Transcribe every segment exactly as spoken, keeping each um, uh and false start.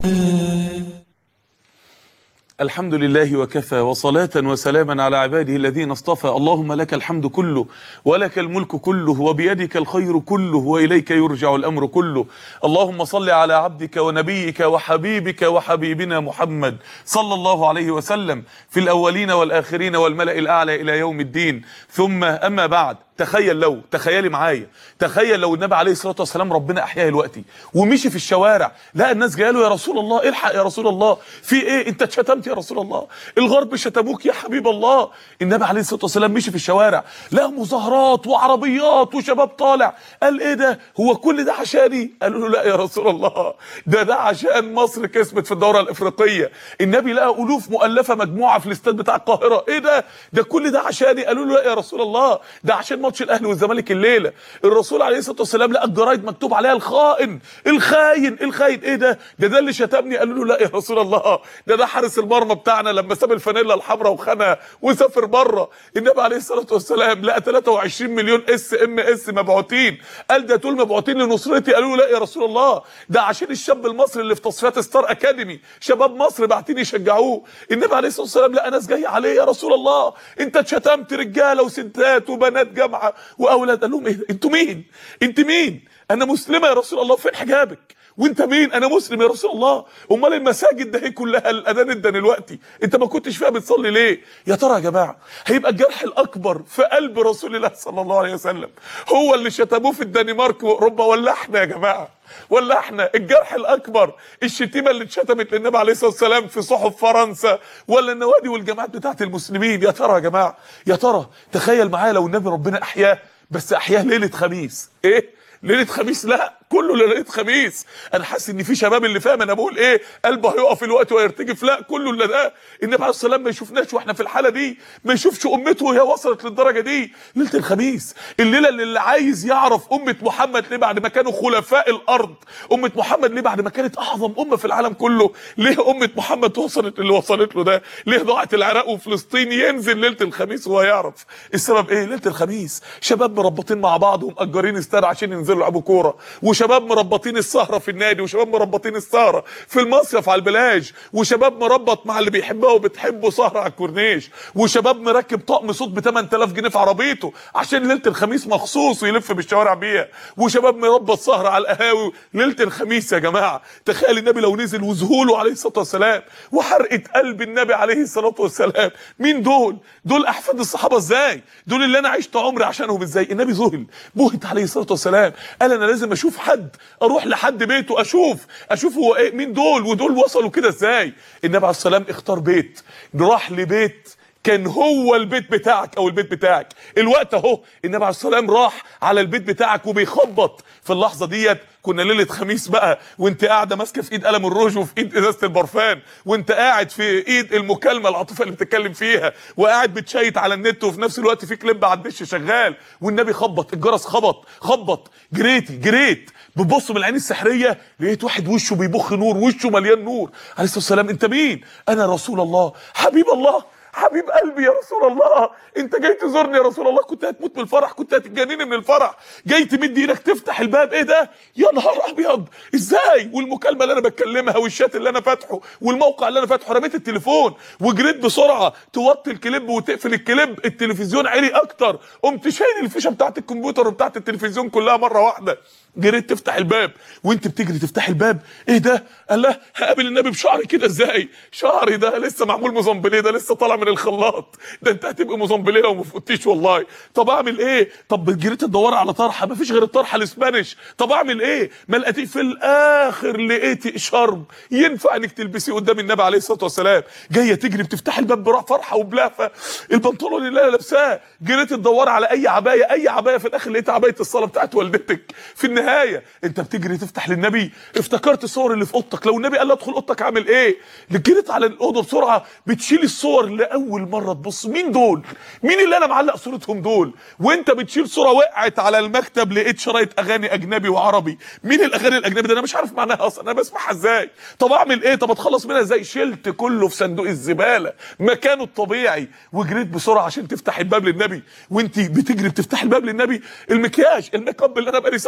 الحمد لله وكفى، وصلاة وسلاما على عباده الذين اصطفى. اللهم لك الحمد كله، ولك الملك كله، وبيدك الخير كله، وإليك يرجع الأمر كله. اللهم صل على عبدك ونبيك وحبيبك وحبيبنا محمد صلى الله عليه وسلم في الأولين والآخرين والملأ الأعلى إلى يوم الدين. ثم أما بعد، تخيل لو تخيلي معايا تخيل لو النبي عليه الصلاه والسلام ربنا احياه دلوقتي ومشي في الشوارع، لقى الناس جايه له: يا رسول الله الحق، يا رسول الله في ايه؟ انت اتشتمت يا رسول الله، الغرب شتموك يا حبيب الله. النبي عليه الصلاه والسلام مشي في الشوارع، لقى مظاهرات وعربيات وشباب طالع، قال: ايه ده؟ هو كل ده عشاني؟ قالوا له: لا يا رسول الله، ده ده عشان مصر كسبت في الدوره الافريقيه. النبي لقى الوف مؤلفه مجموعه في الاستاد بتاع القاهره. ايه ده؟ ده كل ده عشاني؟ قالوا له: لا يا رسول الله، ده عشان ماتش الاهلي والزمالك الليله. الرسول عليه الصلاه والسلام لقى الجرايد مكتوب عليها: الخائن الخاين الخاين. ايه ده؟ ده ده اللي شتمني. قالوا له: لا يا رسول الله، ده ده حارس المرمى بتاعنا لما ساب الفانيلا الحمراء وخانها وسافر بره. النبي عليه الصلاه والسلام لقى ثلاثة وعشرين مليون اس ام اس مبعوثين، قال: ده دول مبعوثين لنصرتي. قالوا له: لا يا رسول الله، ده عشان الشاب المصري اللي في تصفيات ستار اكاديمي، شباب مصر باعتين يشجعوه. النبي عليه الصلاه والسلام لقى ناس جايه عليه: يا رسول الله، انت اتشتمت رجاله وستات وبنات جامعه واولاد. قال لهم: ايه؟ انتوا مين؟ انت مين؟ انا مسلمه يا رسول الله، فين حجابك؟ وانت مين؟ انا مسلم يا رسول الله. امال المساجد ده هي كلها الاذان ادى دلوقتي، انت ما كنتش فيها بتصلي ليه؟ يا ترى يا جماعه هيبقى الجرح الاكبر في قلب رسول الله صلى الله عليه وسلم هو اللي شتموه في الدنمارك واوروبا، ولا احنا يا جماعه؟ ولا احنا الجرح الاكبر الشتيمه اللي اتشتمت للنبي عليه الصلاه والسلام في صحف فرنسا، ولا النوادي والجامعات بتاعت المسلمين؟ يا ترى يا جماعه، يا ترى تخيل معايا لو النبي ربنا احياه، بس احياه ليله خميس. ايه ليله خميس؟ لا، كله ليله خميس. انا حاسس ان في شباب اللي فاهم انا بقول ايه قلبه هيقف الوقت ويرتجف. لا، كله الا ده. النبي عليه الصلاه والسلام ما يشوفناش واحنا في الحاله دي، ما يشوفش امته وهي وصلت للدرجه دي. ليله الخميس، الليله اللي, اللي عايز يعرف امه محمد ليه بعد ما كانوا خلفاء الارض، امه محمد ليه بعد ما كانت اعظم امه في العالم كله، ليه امه محمد وصلت اللي وصلت له ده؟ ليه ضاعت العراق وفلسطين؟ ينزل ليله الخميس وهو يعرف السبب ايه. ليله الخميس شباب مربطين مع بعض ومأجرين استاد عشان ينزلوا يلعبوا كوره، وشباب مربطين السهره في النادي، وشباب مربطين السهره في المصيف على البلاج، وشباب مربط مع اللي بيحبها وبتحبه سهره على الكورنيش، وشباب مركب طقم صوت ب ثمانية آلاف جنيه في عربيته عشان ليله الخميس مخصوص ويلف بالشوارع بيها، وشباب مربط سهره على القهاوي ليله الخميس. يا جماعه تخيل النبي لو نزل وذهوله عليه الصلاه والسلام وحرقه قلب النبي عليه الصلاه والسلام. مين دول؟ دول احفاد الصحابه ازاي؟ دول اللي انا عشت عمري عشانهم ازاي؟ النبي ذهل، بهت عليه الصلاه والسلام، قال: انا لازم اشوف حد، اروح لحد بيته اشوف اشوف هو ايه، مين دول ودول وصلوا كده ازاي. النبي عليه السلام اختار بيت، راح لبيت كان هو البيت بتاعك او البيت بتاعك. الوقت اهو النبي عليه السلام راح على البيت بتاعك وبيخبط. في اللحظه ديت كنا ليله خميس بقى، وانت قاعده ماسكه في ايد قلم الروج وفي ايد ازازه البرفان، وانت قاعد في ايد المكالمه العاطفيه اللي بتتكلم فيها، وقاعد بتشيت على النت، وفي نفس الوقت في كليب على الدش شغال، والنبي خبط الجرس، خبط خبط جريتي جريت بتبص من العين السحريه، لقيت واحد وشه بيبخ نور، وشه مليان نور. عليه الصلاه والسلام: انت مين؟ انا رسول الله، حبيب الله، حبيب قلبي يا رسول الله. انت جاي تزورني يا رسول الله؟ كنت هتموت من الفرح، كنت هتتجنني من الفرح، جاي تمد ايدك تفتح الباب. ايه ده؟ يا نهار ابيض، ازاي؟ والمكالمه اللي انا بتكلمها والشات اللي انا فاتحه والموقع اللي انا فاتحه، رميت التليفون وجريت بسرعه توطي الكليب وتقفل الكليب، التلفزيون عالي اكتر، قمت شايل الفيشه بتاعت الكمبيوتر وبتاعت التلفزيون كلها مره واحده، جريت تفتح الباب. وانت بتجري تفتح الباب، ايه ده؟ قال: لا، هقابل النبي بشعري كده ازاي؟ شعري ده لسه معمول موزمبليه، ده لسه طالع من الخلاط، ده انت هتبقى موزمبليه وما فوتيش والله. طب اعمل ايه؟ طب جريت تدور على طرحه، مفيش غير الطرحه الاسبانيش. طب اعمل ايه؟ ما لقيتيه. في الاخر لقيتي شرب ينفع انك تلبسيه قدام النبي عليه الصلاه والسلام. جايه تجري بتفتح الباب بروح فرحه وبلهفه، البنطلون اللي انا لابساه. جريت تدور على اي عبايه، اي عبايه، في الاخر لقيت عبايه الصلاه بتاعت والدتك. في النهايه انت بتجري تفتح للنبي، افتكرت الصور اللي في اوضتك، لو النبي قال لي ادخل اوضتك عامل ايه؟ جريت على الاوضه بسرعه بتشيل الصور لاول مره تبص، مين دول؟ مين اللي انا معلق صورتهم دول؟ وانت بتشيل صوره وقعت على المكتب لقيت شرايط اغاني اجنبي وعربي. مين الاغاني الاجنبي ده؟ انا مش عارف معناها اصلا، انا بسمعها ازاي؟ طب اعمل ايه؟ طب اتخلص منها ازاي؟ شلت كله في صندوق الزباله مكانه الطبيعي، وجريت بسرعه عشان تفتح الباب للنبي. وانت بتجري بتفتح الباب للنبي، المكياج الميك اب اللي انا بقالي ساعتين قاعد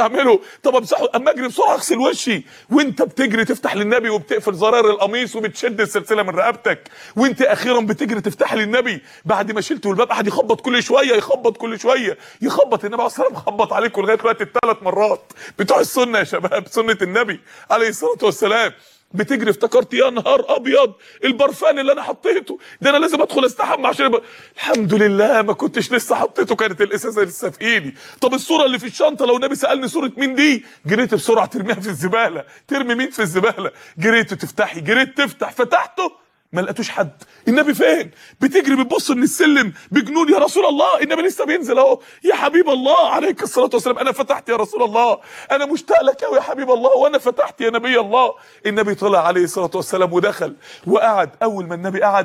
اعمله. طب امسحه، اما اجري بسرعه اغسل وشي. وانت بتجري تفتح للنبي وبتقفل زرار القميص وبتشد السلسله من رقبتك، وانت اخيرا بتجري تفتح للنبي بعد ما شلته الباب. قعد يخبط كل شويه، يخبط كل شويه، يخبط. النبي عليه الصلاه والسلام خبط عليكم لغايه دلوقتي الثلاث مرات بتوع السنه يا شباب، سنه النبي عليه الصلاه والسلام. بتجري افتكرت يا نهار ابيض البرفان اللي انا حطيته ده، انا لازم ادخل استحمى عشان يبقى. الحمد لله ما كنتش لسه حطيته، كانت الازازه لسه في ايدي. طب الصوره اللي في الشنطه لو النبي سالني صوره مين دي، جريت بسرعه ترميها في الزباله. ترمي مين في الزباله؟ جريت تفتحي، جريت تفتح، فتحته ما لقيتوش حد. النبي فين؟ بتجري بتبص من السلم بجنون، يا رسول الله النبي لسه بينزل اهو. يا حبيب الله عليك الصلاه والسلام، انا فتحت يا رسول الله، انا مشتاق لك قوي يا حبيب الله، وانا فتحت يا نبي الله. النبي طلع عليه الصلاه والسلام ودخل وقعد. اول ما النبي قعد،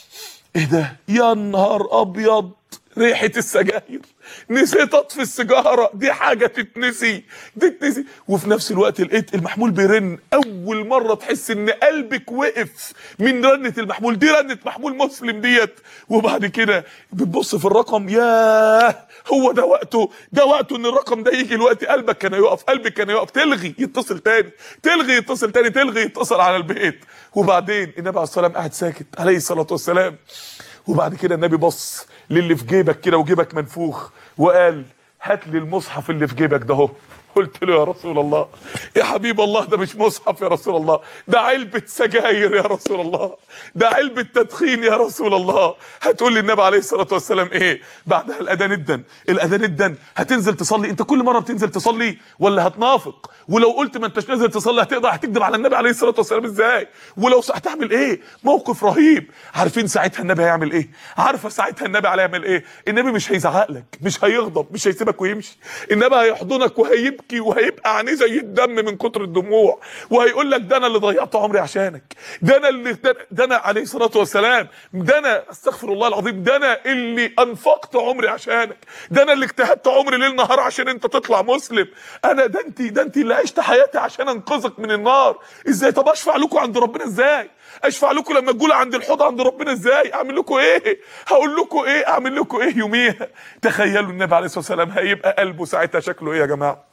ايه ده؟ يا نهار ابيض ريحه السجاير. نسيت اطفي السيجاره، دي حاجه تتنسي، تتنسي. وفي نفس الوقت لقيت المحمول بيرن. اول مره تحس ان قلبك وقف من رنه المحمول دي، رنه محمول مسلم ديت. وبعد كده بتبص في الرقم، ياه هو ده وقته، ده وقته ان الرقم ده يجي الوقت. قلبك كان يقف، قلبك كان يقف. تلغي يتصل تاني، تلغي يتصل تاني، تلغي يتصل على البيت. وبعدين النبي عليه الصلاه والسلام قاعد ساكت عليه الصلاه والسلام. وبعد كده النبي بص للي في جيبك كده وجيبك منفوخ وقال هات لي المصحف اللي في جيبك ده اهو. قلت له يا رسول الله، يا حبيب الله ده مش مصحف يا رسول الله، ده علبة سجاير يا رسول الله، ده علبة تدخين يا رسول الله. هتقول لي النبي عليه الصلاة والسلام ايه؟ بعدها الاذان ادن، الاذان ادن، هتنزل تصلي. انت كل مرة بتنزل تصلي ولا هتنافق؟ ولو قلت ما انتش نازل تصلي هتقدر هتكذب على النبي عليه الصلاة والسلام ازاي؟ ولو هتعمل ايه؟ موقف رهيب. عارفين ساعتها النبي هيعمل ايه؟ عارفه ساعتها النبي هيعمل ايه؟ النبي مش هيزعق لك، مش هيغضب، مش هيسيبك ويمشي. النبي هيحضنك وهيبكي وهيبقى عينيه زي الدم من كتر الدموع، وهيقول لك ده انا اللي ضيعت عمري عشانك، ده انا اللي ده, ده انا عليه الصلاه والسلام، ده انا استغفر الله العظيم، ده انا اللي انفقت عمري عشانك، ده انا اللي اجتهدت عمري ليل نهار عشان انت تطلع مسلم، انا ده انت ده انت اللي عشت حياتي عشان انقذك من النار. ازاي؟ طب اشفع لكم عند ربنا ازاي؟ اشفع لكم لما تقول عند الحوض عند ربنا ازاي؟ اعمل لكم ايه؟ هقول لكم ايه؟ اعمل لكم ايه يوميها؟ تخيلوا النبي عليه الصلاه والسلام هيبقى قلبه ساعتها شكله ايه يا جماعه؟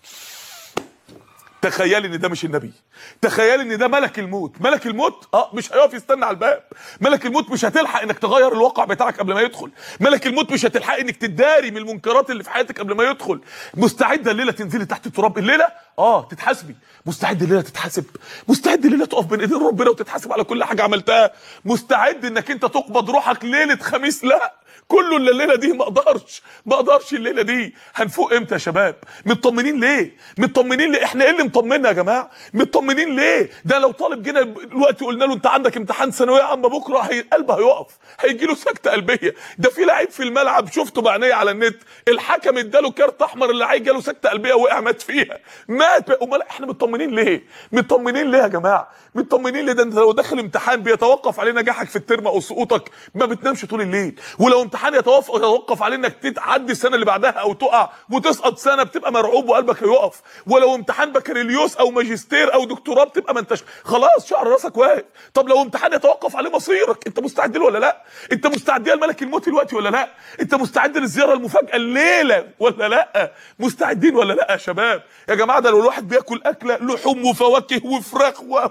تخيل ان ده مش النبي، تخيل ان ده ملك الموت. ملك الموت اه مش هيقف يستنى على الباب، ملك الموت مش هتلحق انك تغير الواقع بتاعك قبل ما يدخل، ملك الموت مش هتلحق انك تداري من المنكرات اللي في حياتك قبل ما يدخل. مستعده الليله تنزلي تحت التراب الليله؟ اه تتحاسبي. مستعد الليله تتحاسب، مستعد الليله تقف بين ايدين ربنا وتتحاسب على كل حاجه عملتها، مستعد انك انت تقبض روحك ليله خميس؟ لا كله الا الليله دي. ما اقدرش ما اقدرش الليله دي. هنفوق امتى يا شباب؟ مطمنين ليه؟ مطمنين ليه؟ احنا ايه اللي مطمنا يا جماعه؟ مطمنين ليه؟ ده لو طالب جينا دلوقتي قلنا له انت عندك امتحان ثانويه عامه بكره، هي قلبه هيقف، هيجي له سكته قلبيه. ده في لعيب في الملعب شفته بعينيا على النت، الحكم اداله كارت احمر، اللعيب جاله سكته قلبيه وقع مات فيها، مات. امال احنا مطمنين ليه؟ مطمنين ليه يا جماعه؟ مطمنين ليه؟ ده انت لو داخل امتحان بيتوقف عليه نجاحك في الترم او سقوطك ما بتنامش طول الليل، ولو امتحان يتوقف يتوقف عليه انك تعدي السنه اللي بعدها او تقع وتسقط سنه بتبقى مرعوب وقلبك هيقف، ولو امتحان بكالوريوس او ماجستير او دكتوراه بتبقى ما انتش خلاص شعر راسك واقف. طب لو امتحان يتوقف عليه مصيرك، انت مستعد له ولا لا؟ انت مستعد لملك الموت دلوقتي ولا لا؟ انت مستعد للزياره المفاجاه الليله ولا لا؟ مستعدين ولا لا يا شباب؟ يا جماعه ده لو الواحد بياكل اكله لحوم وفواكه وفراخ و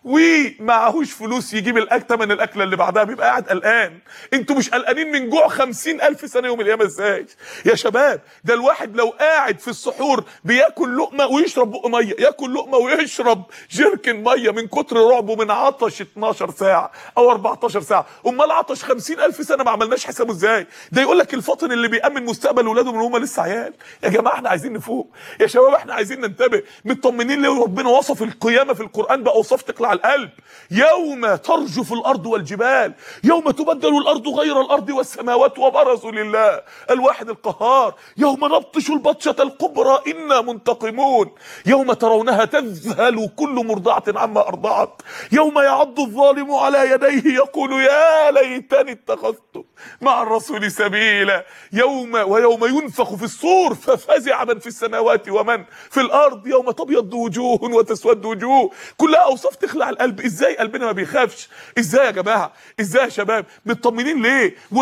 ومعهوش فلوس يجيب الاكل ثمن الاكله اللي بعدها بيبقى قاعد قلقان. انتوا مش قلقانين من جوع خمسين الف سنه يوم القيامه ازاي يا شباب؟ ده الواحد لو قاعد في السحور بياكل لقمه ويشرب بق ميه، ياكل لقمه ويشرب جيركن ميه من كتر رعبه من عطش اتناشر ساعه او اربعتاشر ساعه، امال عطش خمسين الف سنه ما عملناش حسابه ازاي؟ ده يقول لك الفاطن اللي بيامن مستقبل اولاده من هم لسه عيال. يا جماعه احنا عايزين نفوق يا شباب، احنا عايزين ننتبه. مطمنين ليه؟ ربنا وصف القيامه في القران باوصاف تقلع القلب. يوم ترجف الارض والجبال، يوم تبدل الارض غير الارض والسماوات وبرزوا لله الواحد القهار، يوم نبطش البطشه الكبرى انا منتقمون، يوم ترونها تذهل كل مرضعه عما ارضعت، يوم يعض الظالم على يديه يقول يا ليتني اتخذت مع الرسول سبيلا، يوم ويوم ينفخ في الصور ففزع من في السماوات ومن في الارض، يوم تبيض وجوه وتسود وجوه. كلها اوصاف تخلع القلب. ازاي قلبنا ما بيخافش؟ ازاي يا جماعه؟ ازاي يا شباب؟ مطمنين ليه؟ ورسول الله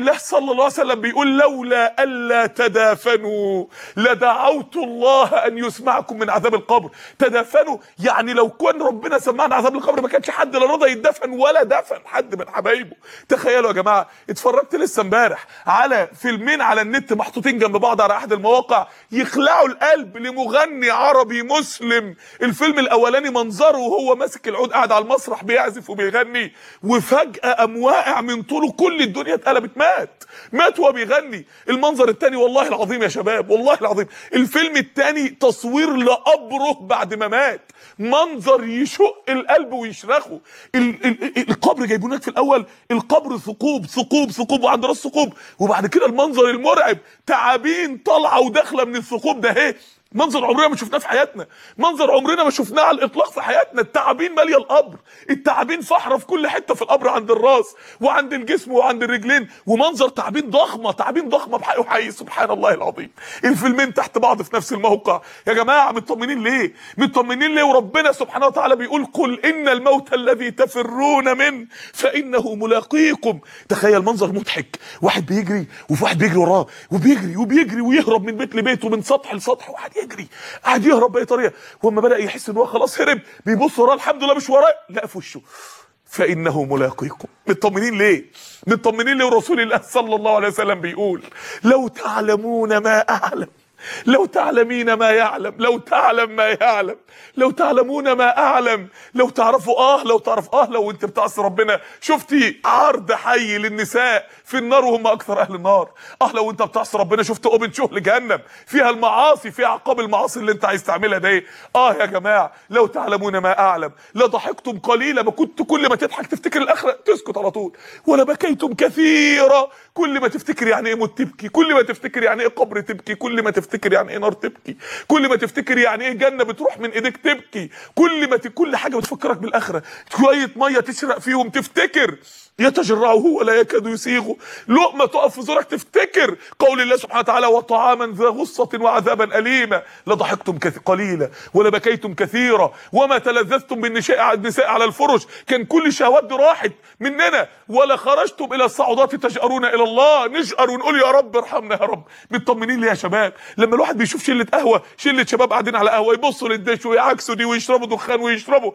الله صلى الله عليه وسلم بيقول لولا الا تدافنوا لدعوت الله ان يسمعكم من عذاب القبر. تدافنوا يعني لو كان ربنا سمعنا عذاب القبر ما كانش حد لا رضى يدفن ولا دفن حد من حبايبه. تخيلوا يا جماعه، اتفرجت لسه امبارح على فيلمين على النت محطوطين جنب بعض على احد المواقع يخلعوا القلب لمغني عربي مسلم. الفيلم الاولاني منظره وهو ماسك العود قاعد على المسرح بيعزف وبيغني، وفجاه قام واقع من طوله كل الدنيا اتقلبت، مات مات وهو بيغني. المنظر الثاني والله العظيم يا شباب والله العظيم، الفيلم الثاني تصوير لقبره بعد ما مات، منظر يشق القلب ويشرخه. ال ال القبر جايبونك في الاول القبر ثقوب ثقوب ثقوب وعند راس ثقوب، وبعد كده المنظر المرعب تعابين طالعه وداخله من الثقوب ده. اهي منظر عمرنا ما شفناه في حياتنا، منظر عمرنا ما شفناه على الاطلاق في حياتنا. التعابين ماليه القبر، التعابين فحره في كل حته في القبر، عند الراس وعند الجسم وعند الرجلين، ومنظر تعابين ضخمه تعابين ضخمه بحقه حي. سبحان الله العظيم، الفيلمين تحت بعض في نفس الموقع. يا جماعه مطمنين ليه؟ مطمنين ليه وربنا سبحانه وتعالى بيقول قل ان الموت الذي تفرون منه فانه ملاقيكم. تخيل منظر مضحك، واحد بيجري وفي واحد بيجري وراه وبيجري وبيجري ويهرب من بيت لبيت ومن سطح لسطح، واحد يجري قاعد يهرب باي طريقه، واما بدا يحس ان هو خلاص هرب بيبص وراه الحمد لله مش وراه، لا في وشه فانه ملاقيكم. مطمنين ليه؟ مطمنين ليه ورسول الله صلى الله عليه وسلم بيقول لو تعلمون ما اعلم لو تعلمين ما يعلم لو تعلم ما يعلم لو تعلمون ما اعلم لو تعرفوا اه لو تعرف اه لو انت بتعصي ربنا. شفتي عرض حي للنساء في النار وهم اكثر اهل النار. اه لو انت بتعصي ربنا شفت اوبن شو لجهنم فيها المعاصي، فيها عقاب المعاصي اللي انت عايز تعملها ده. اه يا جماعه لو تعلمون ما اعلم لضحكتم قليلا، ما كنت كل ما تضحك تفتكر الاخره تسكت على طول، ولا بكيتم كثيرا، كل ما تفتكر يعني ايه موت تبكي، كل ما تفتكر يعني ايه قبر تبكي، كل ما تفتكر يعني ايه نار تبكي، كل ما تفتكر يعني ايه جنه بتروح من ايديك تبكي، كل ما ت... كل حاجه بتفكرك بالاخره. شويه ميه تشرق فيهم تفتكر يتجرعه ولا يكاد يسيغه، لقمه تقف في زورك تفتكر قول الله سبحانه وتعالى وطعاما ذا غصه وعذابا اليما. لضحكتم قليلا ولبكيتم كثيرا وما تلذذتم بالنساء النساء على الفرش، كان كل الشهوات دي راحت مننا، ولا خرجتم الى الصعودات تجأرون الى الله، نجأر ونقول يا رب ارحمنا يا رب. مطمنين ليه يا شباب؟ لما الواحد بيشوف شله قهوه شله شباب قاعدين على قهوه يبصوا للدش ويعكسوا دي ويشربوا دخان ويشربوا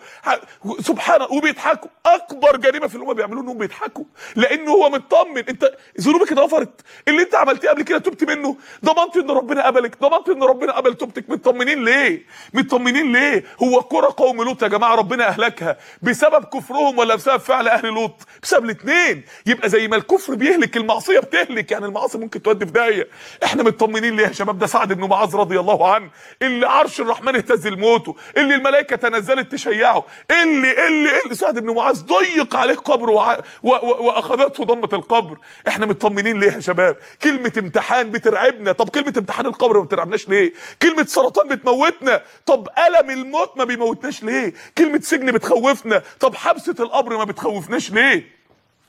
سبحان وبيضحكوا، اكبر جريمه في اللي هم بيعملوه انهم بيضحكوا لانه هو مطمن. انت ذنوبك اتغفرت، اللي انت عملتيه قبل كده تبت منه، ضمنت ان ربنا قبلك، ضمنت ان ربنا قبل توبتك. مطمنين ليه؟ مطمنين ليه؟ هو قرى قوم لوط يا جماعه ربنا اهلكها بسبب كفرهم ولا بسبب فعل اهل لوط؟ بسبب الاثنين. يبقى زي ما الكفر بيهلك المعصيه بتهلك، يعني المعاصي ممكن تودي في داهيه. احنا مطمنين ليه يا شباب؟ ده سعد بن معاذ رضي الله عنه اللي عرش الرحمن اهتز لموته، اللي الملائكه تنزلت تشيعه، اللي اللي, اللي سعد بن معاذ ضيق عليه قبره وع... و... و... واخذته ضمه القبر. احنا مطمنين ليه يا شباب؟ كلمه امتحان بترعبنا، طب كلمه امتحان القبر ما بترعبناش ليه؟ كلمه سرطان بتموتنا، طب الم الموت ما بيموتناش ليه؟ كلمه سجن بتخوفنا، طب حبسه القبر ما بتخوفناش ليه؟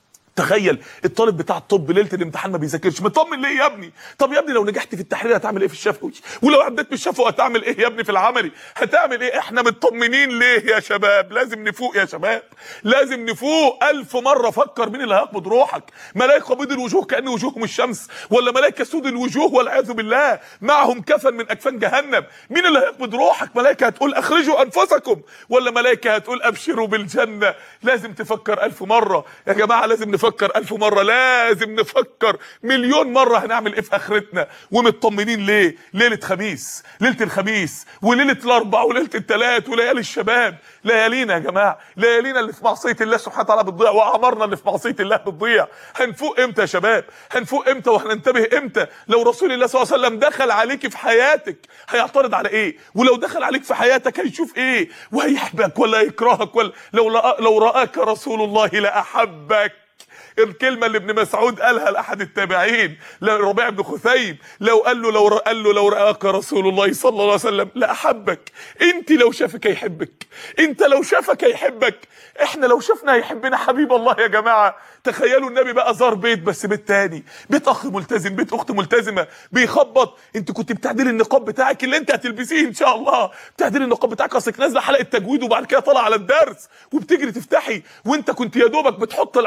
تخيل الطالب بتاع الطب ليله الامتحان ما بيذاكرش، مطمن ليه يا ابني؟ طب يا ابني لو نجحت في التحرير هتعمل ايه في الشفوي؟ ولو عديت من الشفوي هتعمل ايه يا ابني في العملي؟ هتعمل ايه؟ احنا مطمنين ليه يا شباب؟ لازم نفوق يا شباب، لازم نفوق. ألف مره فكر مين اللي هيقبض روحك؟ ملائكه بيض الوجوه كأن وجوههم الشمس، ولا ملائكه سود الوجوه والعياذ بالله معهم كفن من اكفان جهنم؟ مين اللي هيقبض روحك؟ ملائكه هتقول اخرجوا انفسكم، ولا ملائكه هتقول ابشروا بالجنه؟ لازم تفكر ألف مره يا جماعه، لازم نفكر ألف مرة، لازم نفكر مليون مرة هنعمل إيه في آخرتنا. ومطمنين ليه؟ ليلة خميس، ليلة الخميس وليلة الأربع وليلة الثلاث وليالي الشباب، ليالينا يا جماعة، ليالينا اللي في معصية الله سبحانه وتعالى بتضيع، وأعمارنا اللي في معصية الله بتضيع. هنفوق إمتى يا شباب؟ هنفوق إمتى وهننتبه إمتى؟ لو رسول الله صلى الله عليه وسلم دخل عليك في حياتك هيعترض على إيه؟ ولو دخل عليك في حياتك هيشوف إيه؟ وهيحبك ولا يكرهك؟ ولا لو رأ... لو رآك رسول الله لأحبك. الكلمه اللي ابن مسعود قالها لاحد التابعين لربيع بن خثيم، لو قال له لو قال له لو راك رسول الله صلى الله عليه وسلم لاحبك. انت لو شافك هيحبك، انت لو شافك هيحبك، احنا لو شفنا هيحبنا حبيب الله يا جماعه. تخيلوا النبي بقى زار بيت، بس بيت تاني، بيت اخ ملتزم، بيت اخت ملتزمه، بيخبط، انت كنت بتعدلي النقاب بتاعك اللي انت هتلبسيه ان شاء الله، بتعدلي النقاب بتاعك اصلك نازله حلقه تجويد وبعد كده طالعه على الدرس وبتجري تفتحي، وانت كنت يا دوبك بتحط العطر وبت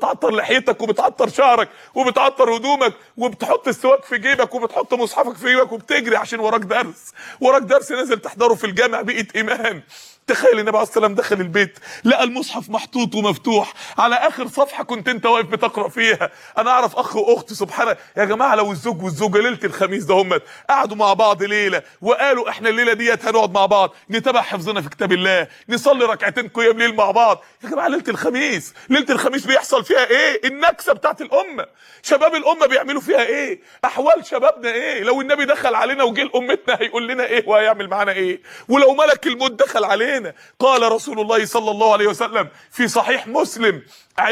بتعطر لحيتك وبتعطر شعرك وبتعطر هدومك وبتحط السواك في جيبك وبتحط مصحفك في جيبك وبتجري عشان وراك درس، وراك درس نازل تحضره في الجامع بيئة ايمان. تخيل النبي عليه الصلاه والسلام دخل البيت لقى المصحف محطوط ومفتوح على اخر صفحه كنت انت واقف بتقرا فيها. انا اعرف اخ واخت سبحان يا جماعه، لو الزوج والزوجه ليله الخميس ده هم قعدوا مع بعض ليله وقالوا احنا الليله ديت هنقعد مع بعض نتابع حفظنا في كتاب الله، نصلي ركعتين قيام ليل مع بعض. يا جماعه ليله الخميس، ليله الخميس بيحصل فيها ايه؟ النكسه بتاعت الامه. شباب الامه بيعملوا فيها ايه؟ احوال شبابنا ايه؟ لو النبي دخل علينا وجه لامتنا هيقول لنا ايه وهيعمل معانا ايه؟ ولو ملك الموت دخل علينا، قال رسول الله صلى الله عليه وسلم في صحيح مسلم: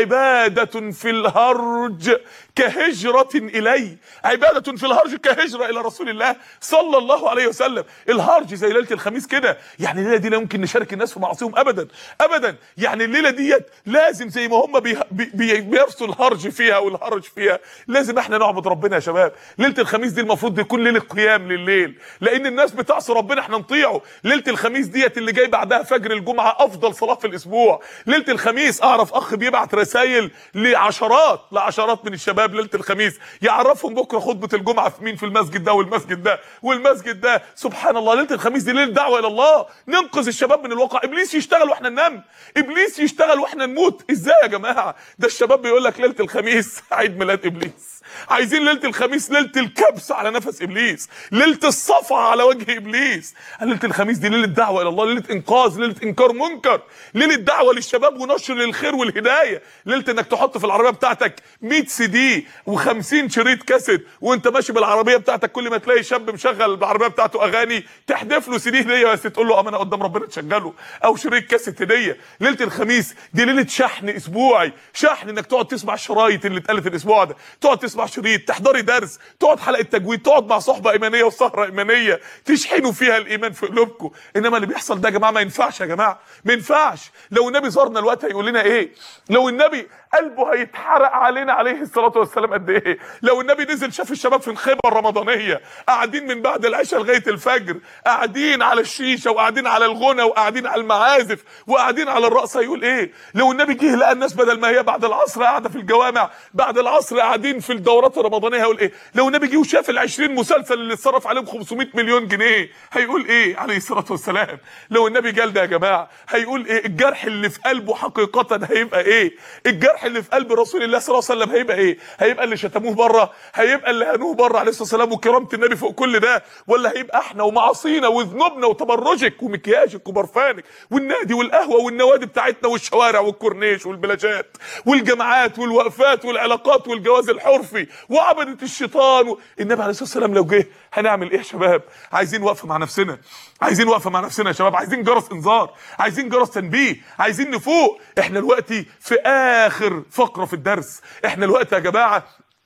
عبادة في الهرج كهجرة إلي. عبادة في الهرج كهجرة إلى رسول الله صلى الله عليه وسلم. الهرج زي ليلة الخميس كده، يعني الليلة دي لا يمكن نشارك الناس في معصيهم أبدا أبدا. يعني الليلة ديت لازم زي ما هم بي بي بيرسوا الهرج فيها والهرج فيها، لازم احنا نعبد ربنا يا شباب. ليلة الخميس دي المفروض يكون ليلة قيام لليل، لأن الناس بتعصي ربنا احنا نطيعه. ليلة الخميس ديت اللي جاي بعدها فجر الجمعة أفضل صلاة في الأسبوع. ليلة الخميس أعرف أخ بيبعت رسائل لعشرات لعشرات من الشباب ليله الخميس يعرفهم بكره خطبه الجمعه في مين، في المسجد ده والمسجد ده والمسجد ده. سبحان الله، ليله الخميس دي ليله دعوه الى الله، ننقذ الشباب من الواقع. ابليس يشتغل واحنا ننام، ابليس يشتغل واحنا نموت. ازاي يا جماعه؟ ده الشباب بيقول لك ليله الخميس عيد ميلاد ابليس. عايزين ليله الخميس ليله الكبس على نفس ابليس، ليله الصفعه على وجه ابليس. ليله الخميس دي ليله دعوه الى الله، ليله انقاذ، ليله انكار منكر، ليله دعوه للشباب ونشر للخير والهدايه. ليله انك تحط في العربيه بتاعتك مية سي دي وخمسين شريط كاسيت وانت ماشي بالعربيه بتاعتك، كل ما تلاقي شاب مشغل بالعربيه بتاعته اغاني تحدف له سي دي هديه بس تقول له امانه قدام ربنا تشغله، او شريط كاسيت هديه. ليله الخميس دي ليله شحن اسبوعي، شحن انك تقعد تسمع الشرايط اللي اتقالت الاسبوع ده، تقعد تسمع شريط، تحضري درس، تقعد حلقه تجويد، تقعد مع صحبه ايمانيه وسهره ايمانيه تشحنوا فيها الايمان في قلوبكم. انما اللي بيحصل ده يا جماعه ما ينفعش، يا جماعه ما ينفعش. لو النبي زارنا الوقت هيقول لنا ايه؟ لو النبي قلبه هيتحرق علينا عليه الصلاه والسلام قد ايه؟ لو النبي نزل شاف الشباب في الخيمه الرمضانيه قاعدين من بعد العشاء لغايه الفجر، قاعدين على الشيشه وقاعدين على الغنى وقاعدين على المعازف وقاعدين على الرقص، هيقول ايه؟ لو النبي جه لقى الناس بدل ما هي بعد العصر قاعده في الجوامع بعد العصر قاعدين في الدورات الرمضانيه، هيقول ايه؟ لو النبي جه وشاف العشرين مسلسل اللي اتصرف عليهم خمسمية مليون جنيه هيقول ايه عليه الصلاه والسلام؟ لو النبي جال ده يا جماعه هيقول ايه؟ الجرح اللي في قلبه حقيقه هيبقى ايه؟ الجرح اللي في قلب رسول الله صلى الله عليه وسلم هيبقى ايه؟ هيبقى اللي شتموه بره؟ هيبقى اللي هنوه بره عليه الصلاه والسلام وكرامه النبي فوق كل ده؟ ولا هيبقى احنا ومعاصينا وذنوبنا وتبرجك ومكياجك وبرفانك والنادي والقهوه والنوادي بتاعتنا والشوارع والكورنيش والبلاجات والجامعات والوقفات والعلاقات والجواز الحرفي وعبده الشيطان و... النبي عليه الصلاه والسلام لو جه هنعمل ايه يا شباب؟ عايزين وقفه مع نفسنا، عايزين وقفه مع نفسنا يا شباب، عايزين جرس انذار، عايزين جرس تنبيه، عايزين نفوق. احنا دلوقتي في اخر فقره في الدرس، احنا دلوقتي يا جماعه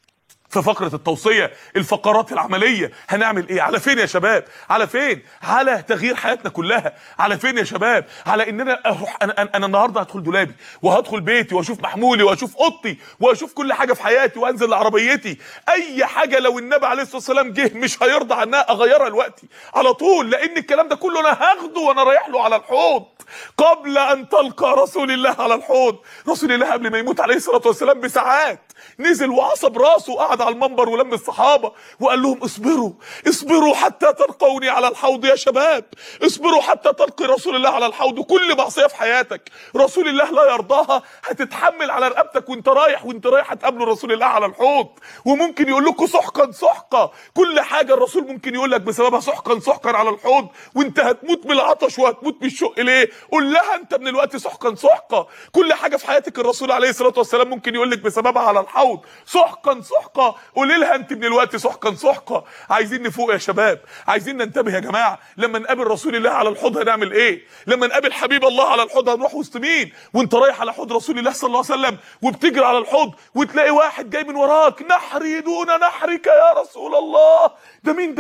في فقرة التوصية، الفقرات العملية. هنعمل ايه؟ على فين يا شباب؟ على فين؟ على تغيير حياتنا كلها. على فين يا شباب؟ على ان انا اروح انا, أنا, أنا النهارده هدخل دولابي وهدخل بيتي واشوف محمولي واشوف اوضتي واشوف كل حاجة في حياتي وانزل لعربيتي. اي حاجة لو النبي عليه الصلاة والسلام جه مش هيرضى عنها اغيرها دلوقتي على طول، لان الكلام ده كله انا هاخده وانا رايح له على الحوض. قبل ان تلقى رسول الله على الحوض، رسول الله قبل ما يموت عليه الصلاة والسلام بساعات نزل وعصب راسه وقعد على المنبر ولم الصحابه وقال لهم اصبروا اصبروا حتى تلقوني على الحوض يا شباب، اصبروا حتى تلقي رسول الله على الحوض. كل معصيه في حياتك رسول الله لا يرضاها هتتحمل على رقبتك وانت رايح وانت رايح هتقابلوا رسول الله على الحوض، وممكن يقول لكم سحقا سحقا. كل حاجه الرسول ممكن يقول لك بسببها سحقا سحقا على الحوض وانت هتموت بالعطش وهتموت بالشق. ليه؟ قول لها انت من الوقت سحقا سحقا. كل حاجه في حياتك الرسول عليه الصلاه والسلام ممكن يقول لك بسببها على الحوض سحقا سحقا. قولي لها انت من الوقت سحقا سحقا. عايزين نفوق يا شباب، عايزين ننتبه يا جماعه. لما نقابل رسول الله على الحوض هنعمل ايه؟ لما نقابل حبيب الله على الحوض هنروح وسط مين؟ وانت رايح على حوض رسول الله صلى الله عليه وسلم وبتجري على الحوض وتلاقي واحد جاي من وراك، نحري دون نحرك يا رسول الله. ده مين ده؟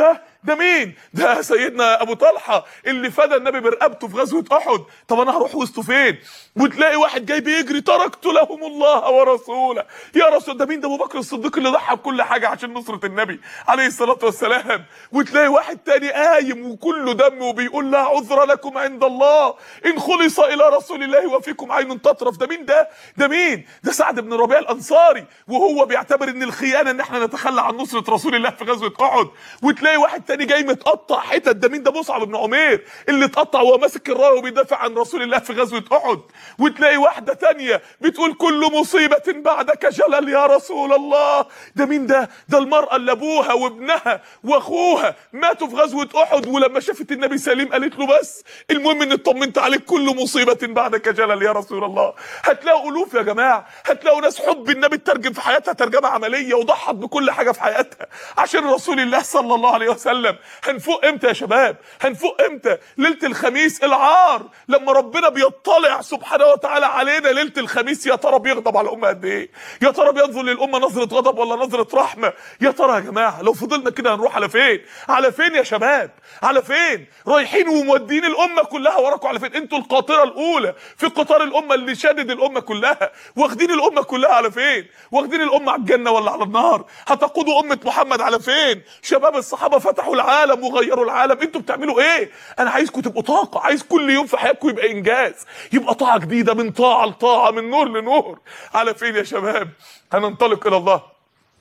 ده مين؟ ده سيدنا ابو طلحه اللي فدى النبي برقبته في غزوه احد. طب انا هروح وسطه فين؟ وتلاقي واحد جاي بيجري تركت لهم الله ورسوله. يا رسول، ده مين؟ ده ابو بكر الصديق اللي ضحى بكل حاجه عشان نصره النبي عليه الصلاه والسلام. وتلاقي واحد تاني قايم وكله دم وبيقول لا عذر لكم عند الله ان خلص الى رسول الله وفيكم عين تطرف. ده مين ده؟ ده مين؟ ده سعد بن ربيع الانصاري، وهو بيعتبر ان الخيانه ان احنا نتخلى عن نصره رسول الله في غزوه احد. وتلاقي واحد تاني جاي متقطع حتت. ده مين؟ ده مصعب بن عمير اللي اتقطع وهو ماسك الرايه وبيدافع عن رسول الله في غزوه احد. وتلاقي واحده تانيه بتقول كل مصيبه بعدك جلل يا رسول الله. ده مين ده؟ ده المراه اللي ابوها وابنها واخوها ماتوا في غزوه احد، ولما شافت النبي سليم قالت له بس المهم ان اطمنت عليك، كل مصيبه بعدك جلل يا رسول الله. هتلاقوا الوف يا جماعه، هتلاقوا ناس حب النبي ترجم في حياتها ترجمه عمليه وضحت بكل حاجه في حياتها عشان رسول الله صلى الله عليه وسلم. هنفوق امتى يا شباب؟ هنفوق امتى؟ ليله الخميس العار لما ربنا بيطلع سبحانه وتعالى علينا ليله الخميس، يا ترى بيغضب على الامه قد ايه؟ يا ترى بينظر للامه نظره غضب ولا نظره رحمه؟ يا ترى يا جماعه لو فضلنا كده هنروح على فين؟ على فين يا شباب؟ على فين؟ رايحين ومودين الامه كلها وراكم على فين؟ انتوا القاطره الاولى في قطار الامه اللي شادد الامه كلها، واخدين الامه كلها على فين؟ واخدين الامه على الجنه ولا على النار؟ هتقودوا امه محمد على فين؟ شباب الصحابه فتحوا العالم وغيروا العالم، انتوا بتعملوا ايه؟ انا عايزكم تبقوا طاقه، عايز كل يوم في حياتكم يبقى انجاز، يبقى طاعه جديده، من طاعه لطاعه، من نور لنور. على فين يا شباب؟ هننطلق الى الله،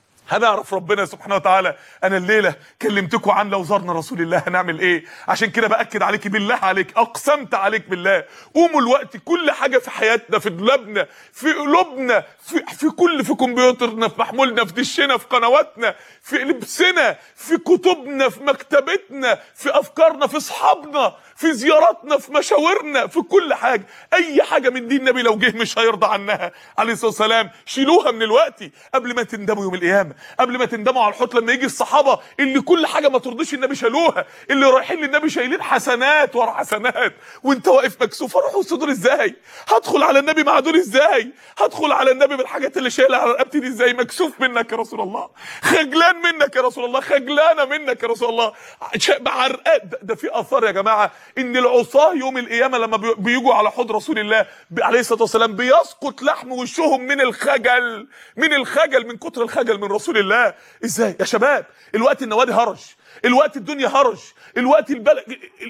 هنعرف ربنا سبحانه وتعالى. انا الليله كلمتكم عن لو زرنا رسول الله هنعمل ايه، عشان كده باكد عليك بالله عليك، اقسمت عليك بالله، قوموا الوقت كل حاجه في حياتنا، في دولابنا، في قلوبنا، في في كل في كمبيوترنا، في محمولنا، في دشنا، في قنواتنا، في لبسنا، في كتبنا، في مكتبتنا، في افكارنا، في اصحابنا، في زياراتنا، في مشاورنا، في كل حاجه. اي حاجه من دين النبي لو جه مش هيرضى عنها عليه الصلاه والسلام شيلوها من الوقت قبل ما تندموا يوم القيامه، قبل ما تندموا على الحوت لما يجي الصحابه اللي كل حاجه ما ترضيش النبي شالوها، اللي رايحين للنبي شايلين حسنات ورا حسنات وانت واقف مكسوف. اروح وسط دول ازاي؟ هدخل على النبي مع دول ازاي؟ هدخل على النبي بالحاجات اللي شايلها على رقبتي دي ازاي؟ مكسوف منك يا رسول الله، خجلان منك يا رسول الله، خجلانه منك يا رسول الله، عرقان. ده في اثار يا جماعه ان العصاه يوم القيامه لما بيجوا على حوض رسول الله عليه الصلاه والسلام بيسقط لحم وشهم من الخجل، من الخجل، من كتر الخجل من رسول الله. ازاي يا شباب؟ الوقت النوادي هرج، الوقت الدنيا هرج، الوقت البلد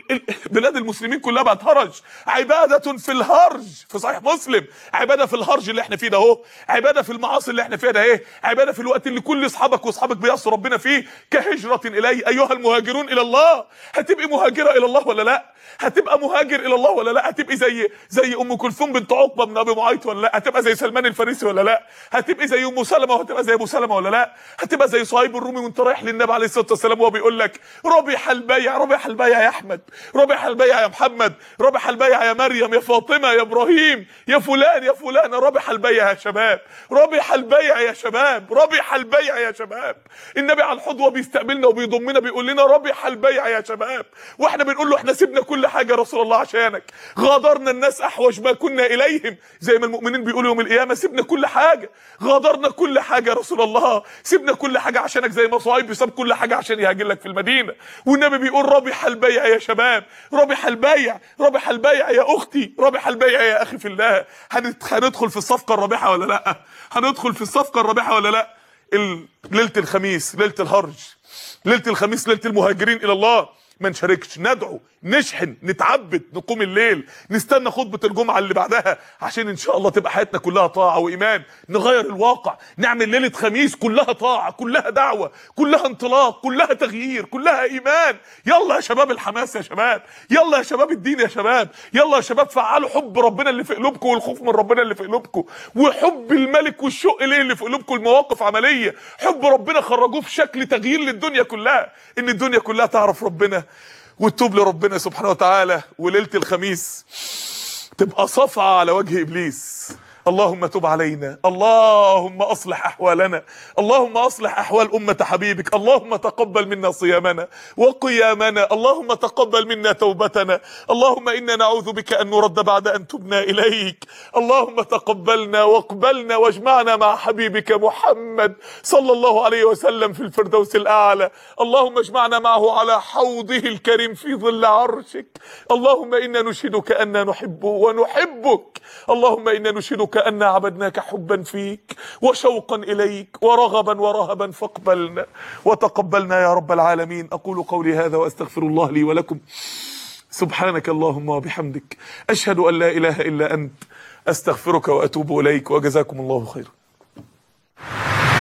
بلاد المسلمين كلها بقت هرج، عباده في الهرج. في صحيح مسلم عباده في الهرج اللي احنا فيه ده اهو، عباده في المعاصي اللي احنا فيها ده ايه، عباده في الوقت اللي كل اصحابك واصحابك بيعصوا ربنا فيه كهجره اليه ايها المهاجرون الى الله. هتبقي مهاجره الى الله ولا لا؟ هتبقى مهاجر الى الله ولا لا؟ هتبقي زي زي ام كلثوم بنت عقبه بن ابي معيط ولا لا؟ هتبقى زي سلمان الفارسي ولا لا؟ هتبقي زي ام سلمة وهتبقى زي ابو سلمة ولا لا؟ هتبقى زي صهيب الرومي وانت رايح للنبي عليه الصلاه والسلام وهو بيقول لك ربح البيع، ربح البيع يا احمد، ربح البيع يا محمد، ربح البيع يا مريم، يا فاطمه، يا ابراهيم، يا فلان، يا فلان، ربح البيع يا شباب، ربح البيع يا شباب، ربح البيع يا شباب. النبي على الحضوه بيستقبلنا وبيضمنا بيقول لنا ربح البيع يا شباب، واحنا بنقول له احنا سيبنا كل حاجه يا رسول الله عشانك، غادرنا الناس احوج ما كنا اليهم، زي ما المؤمنين بيقولوا يوم القيامه سيبنا كل حاجه، غادرنا كل حاجه يا رسول الله، سيبنا كل حاجه عشانك، زي ما صهيب بيساب كل حاجه عشان يهاجر لك في المدينه. والنبي بيقول ربح البيع يا شباب، ربح البيع، ربح البيع يا اختي، ربح البيع يا اخي في الله. هندخل في الصفقه الرابحه ولا لا؟ هندخل في الصفقه الرابحه ولا لا؟ ليله الخميس ليله الهرج، ليله الخميس ليله المهاجرين الى الله. ما نشاركش، ندعو، نشحن، نتعبد، نقوم الليل، نستنى خطبه الجمعه اللي بعدها عشان ان شاء الله تبقى حياتنا كلها طاعه وايمان، نغير الواقع، نعمل ليله خميس كلها طاعه، كلها دعوه، كلها انطلاق، كلها تغيير، كلها ايمان. يلا يا شباب الحماس يا شباب، يلا يا شباب الدين يا شباب، يلا يا شباب فعلوا حب ربنا اللي في قلوبكم والخوف من ربنا اللي في قلوبكم وحب الملك والشوق ليه اللي في قلوبكم، المواقف عمليه، حب ربنا خرجوه في شكل تغيير للدنيا كلها، ان الدنيا كلها تعرف ربنا وتتوب لربنا سبحانه وتعالى. وليله الخميس تبقى صفعه على وجه ابليس، اللهم تب علينا، اللهم اصلح احوالنا، اللهم اصلح احوال امة حبيبك، اللهم تقبل منا صيامنا وقيامنا، اللهم تقبل منا توبتنا، اللهم انا نعوذ بك ان نرد بعد ان تبنا اليك، اللهم تقبلنا واقبلنا واجمعنا مع حبيبك محمد صلى الله عليه وسلم في الفردوس الاعلى، اللهم اجمعنا معه على حوضه الكريم في ظل عرشك، اللهم انا نشهدك انا نحبه ونحبك، اللهم انا نشهدك انا عبدناك حبا فيك وشوقا اليك ورغبا ورهبا، فاقبلنا وتقبلنا يا رب العالمين. اقول قولي هذا واستغفر الله لي ولكم. سبحانك اللهم وبحمدك، اشهد ان لا اله الا انت، استغفرك واتوب اليك، وجزاكم الله خيرا.